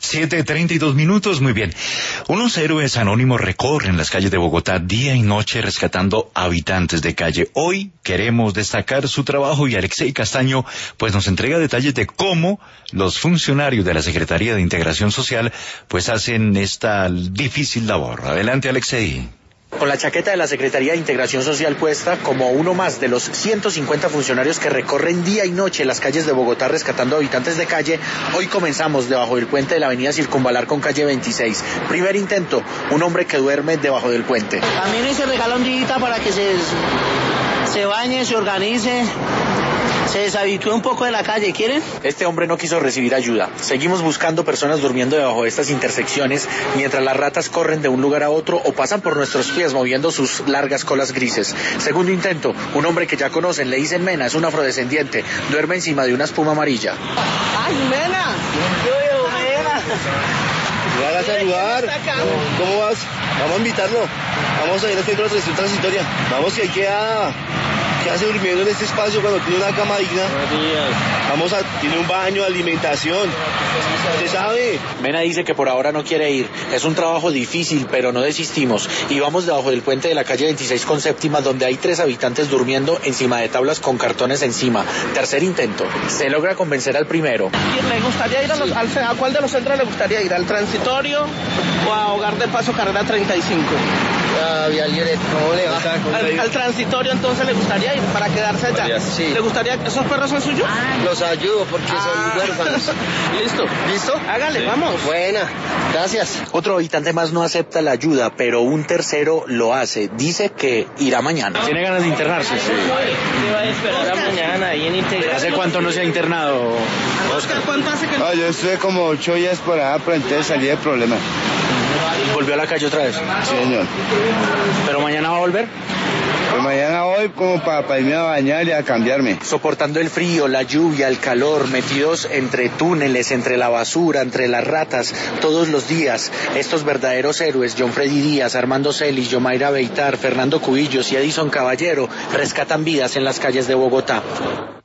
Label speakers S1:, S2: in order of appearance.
S1: 7:32, muy bien. Unos héroes anónimos recorren las calles de Bogotá día y noche rescatando habitantes de calle. Hoy queremos destacar su trabajo y Alexei Castaño pues nos entrega detalles de cómo los funcionarios de la Secretaría de Integración Social pues hacen esta difícil labor. Adelante, Alexei.
S2: Con la chaqueta de la Secretaría de Integración Social puesta, como uno más de los 150 funcionarios que recorren día y noche las calles de Bogotá rescatando habitantes de calle, hoy comenzamos debajo del puente de la avenida Circunvalar con calle 26. Primer intento, un hombre que duerme debajo del puente.
S3: También hoy se regala un día para que se bañe, se organice, se deshabitúe un poco de la calle, ¿quieren?
S2: Este hombre no quiso recibir ayuda. Seguimos buscando personas durmiendo debajo de estas intersecciones mientras las ratas corren de un lugar a otro o pasan por nuestros pies moviendo sus largas colas grises. Segundo intento, un hombre que ya conocen, le dicen Mena, es un afrodescendiente, duerme encima de una espuma amarilla.
S3: ¡Ay, Mena! Mena!
S4: Me van a saludar. ¿Cómo vas? Vamos a invitarlo. Vamos a ir al centro de atención transitoria. Vamos, que hay que hace durmiendo en este espacio cuando tiene una cama digna. Tiene un baño, alimentación. ¿Usted sabe?
S2: Mena dice que por ahora no quiere ir. Es un trabajo difícil, pero no desistimos. Y vamos debajo del puente de la calle 26 con séptima, donde hay 3 habitantes durmiendo encima de tablas con cartones encima. Tercer intento. Se logra convencer al primero.
S3: ¿Le gustaría ir a cuál de los centros le gustaría ir? ¿Al transitorio o a Hogar de Paso Carrera 35?
S4: ¿Cómo le va?
S3: Al transitorio entonces le gustaría ir para quedarse allá.
S4: Sí.
S3: ¿Le gustaría? ¿Esos perros son suyos?
S4: Los ayudo porque son huérfanos.
S3: Listo.
S4: ¿Listo?
S3: Hágale, vamos.
S4: Buena, gracias.
S2: Otro habitante más no acepta la ayuda, pero un tercero lo hace. Dice que irá mañana. ¿Tiene ganas de internarse?
S3: Sí. ¿Qué va a esperar a mañana ahí en integración?
S2: ¿Hace cuánto no se ha internado,
S3: Oscar? ¿Cuánto hace que no?
S4: Yo estuve como 8 días por allá, pero entonces salí del problema.
S2: ¿Volvió a la calle otra vez?
S4: Sí, señor.
S2: ¿Pero mañana va a volver?
S4: Pues mañana voy como para irme a bañar y a cambiarme.
S2: Soportando el frío, la lluvia, el calor, metidos entre túneles, entre la basura, entre las ratas, todos los días, estos verdaderos héroes, John Freddy Díaz, Armando Celis, Yomaira Beitar, Fernando Cubillos y Edison Caballero, rescatan vidas en las calles de Bogotá.